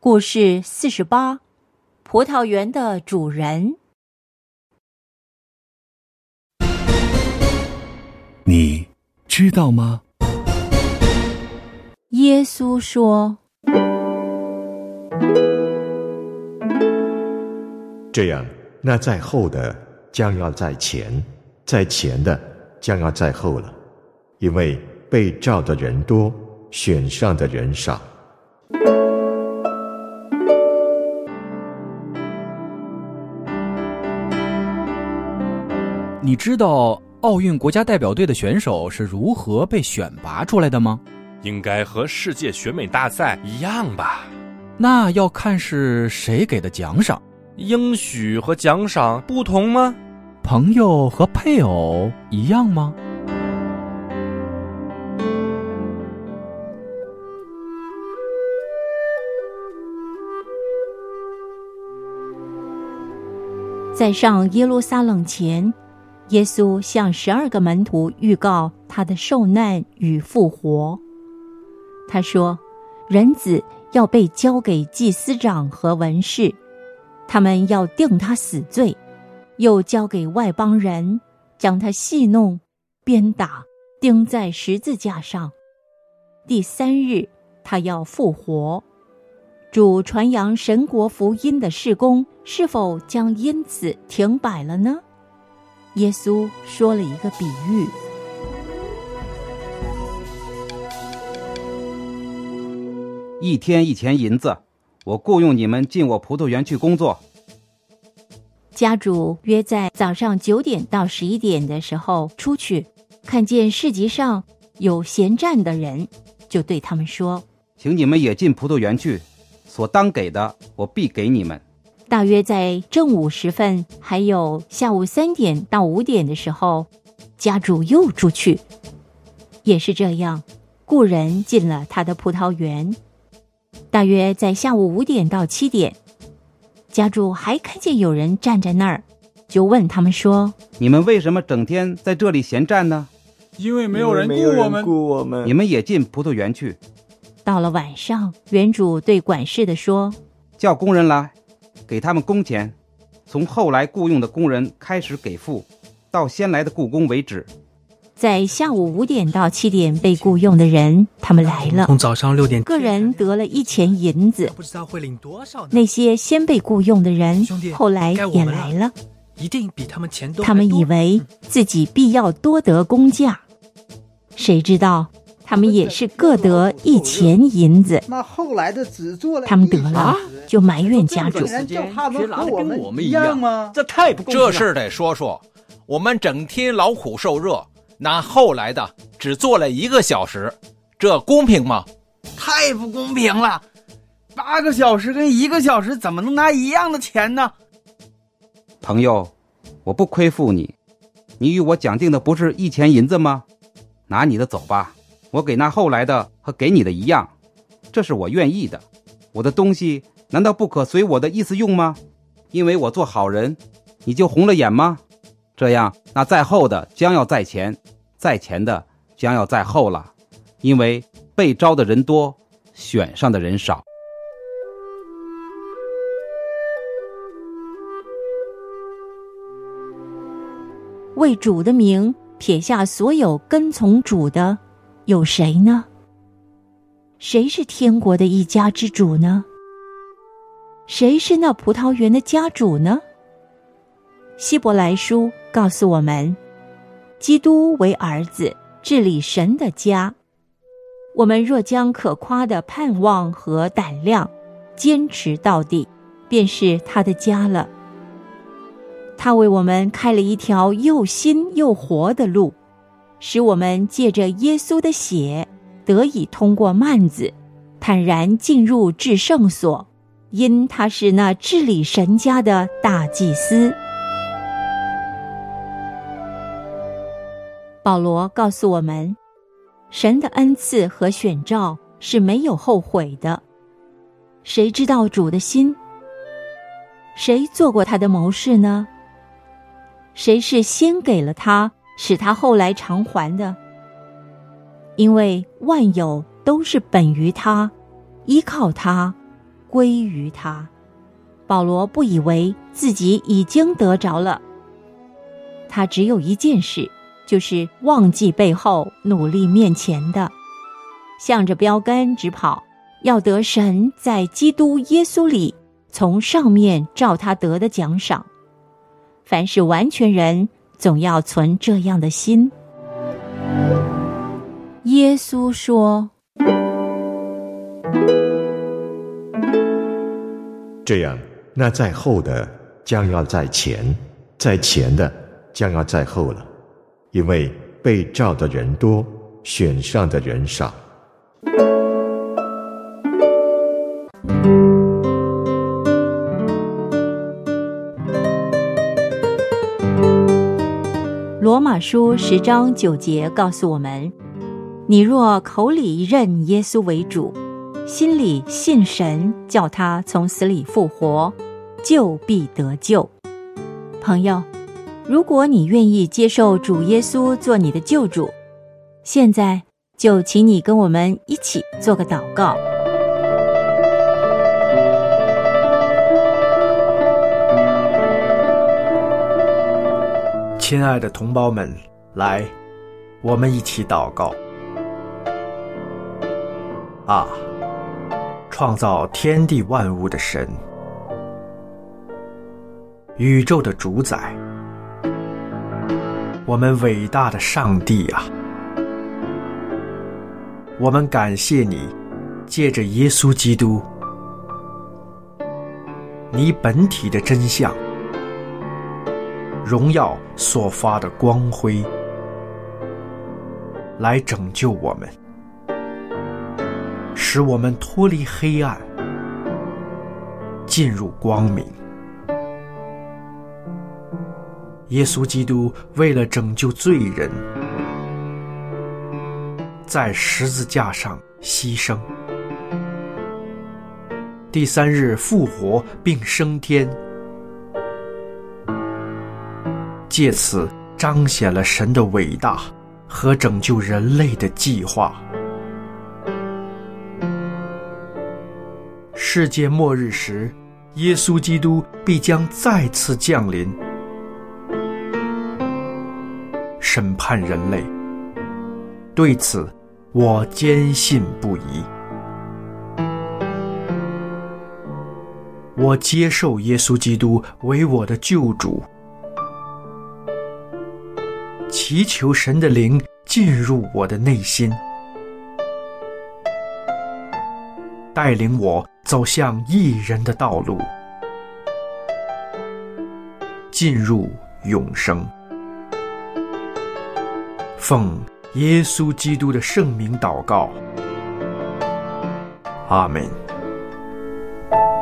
故事48，葡萄园的主人。 你知道吗？ 耶稣说， 这样，那在后的将要在前，在前的将要在后了，因为被召的人多，选上的人少。 你知道奥运国家代表队的选手是如何被选拔出来的吗？ 应该和世界选美大赛一样吧？ 那要看是谁给的奖赏。 应许和奖赏不同吗？ 朋友和配偶一样吗？ 在上耶路撒冷前，耶稣向12个门徒预告他的受难与复活。他说，人子要被交给祭司长和文士，他们要定他死罪，又交给外邦人，将他戏弄、鞭打，钉在十字架上。第3日，他要复活。主传扬神国福音的事工是否将因此停摆了呢？耶稣说了一个比喻。 1天1钱银子，我雇用你们进我葡萄园去工作。 家主约在早上9点到11点的时候出去，看见市集上有闲站的人，就对他们说， 请你们也进葡萄园去，所当给的我必给你们。 大约在正午时分，还有下午3点到5点的时候，家主又出去，也是这样，雇人进了他的葡萄园。大约在下午5点到7点，家主还看见有人站在那儿，就问他们说， 你们为什么整天在这里闲站呢？ 因为没有人雇我们。 你们也进葡萄园去。 到了晚上，园主对管事的说， 叫工人来，给他们工钱，从后来雇用的工人开始给付，到先来的雇工为止。 在下午5点到7点被雇用的人，他们来了， 从早上6点， 个人得了1钱银子。 不知道会领多少呢？ 那些先被雇用的人后来也来了， 一定比他们钱多。 他们以为自己必要多得工价，谁知道他们也是各得1钱银子。 那后来的只做了， 他们得了就埋怨家主， 他们和我们一样吗？ 这太不公平了。这事得说说，我们整天劳苦受热，那后来的只做了1个小时，这公平吗？ 太不公平了！8个小时跟1个小时怎么能拿一样的钱呢？ 朋友，我不亏负你，你与我讲定的不是1钱银子吗？拿你的走吧，我给那后来的和给你的一样，这是我愿意的。我的东西难道不可随我的意思用吗？因为我做好人，你就红了眼吗？这样，那在后的将要在前，在前的将要在后了，因为被招的人多，选上的人少。 为主的名撇下所有跟从主的，有谁呢？谁是天国的一家之主呢？谁是那葡萄园的家主呢？希伯来书告诉我们，基督为儿子，治理神的家。我们若将可夸的盼望和胆量坚持到底，便是他的家了。他为我们开了一条又新又活的路，使我们借着耶稣的血得以通过幔子，坦然进入至圣所，因他是那治理神家的大祭司。保罗告诉我们，神的恩赐和选召是没有后悔的。谁知道主的心？谁做过他的谋士呢？谁是先给了他，使他后来偿还的？因为万有都是本于他，依靠他， 归于他。保罗不以为自己已经得着了，他只有一件事，就是忘记背后，努力面前的，向着标杆直跑，要得神在基督耶稣里从上面照他得的奖赏。凡是完全人，总要存这样的心。耶稣说， 这样，那在后的将要在前，在前的将要在后了，因为被召的人多，选上的人少。 罗马书10章9节告诉我们，你若口里认耶稣为主，心里信神叫他从死里复活，就必得救。朋友，如果你愿意接受主耶稣做你的救主，现在就请你跟我们一起做个祷告。 亲爱的同胞们，来，我们一起祷告。啊，创造天地万物的神，宇宙的主宰，我们伟大的上帝啊，我们感谢你，借着耶稣基督，你本体的真相，荣耀所发的光辉，来拯救我们，使我们脱离黑暗，进入光明。耶稣基督为了拯救罪人，在十字架上牺牲，第3日复活并升天，借此彰显了神的伟大和拯救人类的计划。世界末日时，耶稣基督必将再次降临，审判人类。对此，我坚信不疑。我接受耶稣基督为我的救主，祈求神的灵进入我的内心，带领我走向义人的道路，进入永生。奉耶稣基督的圣名祷告，阿们。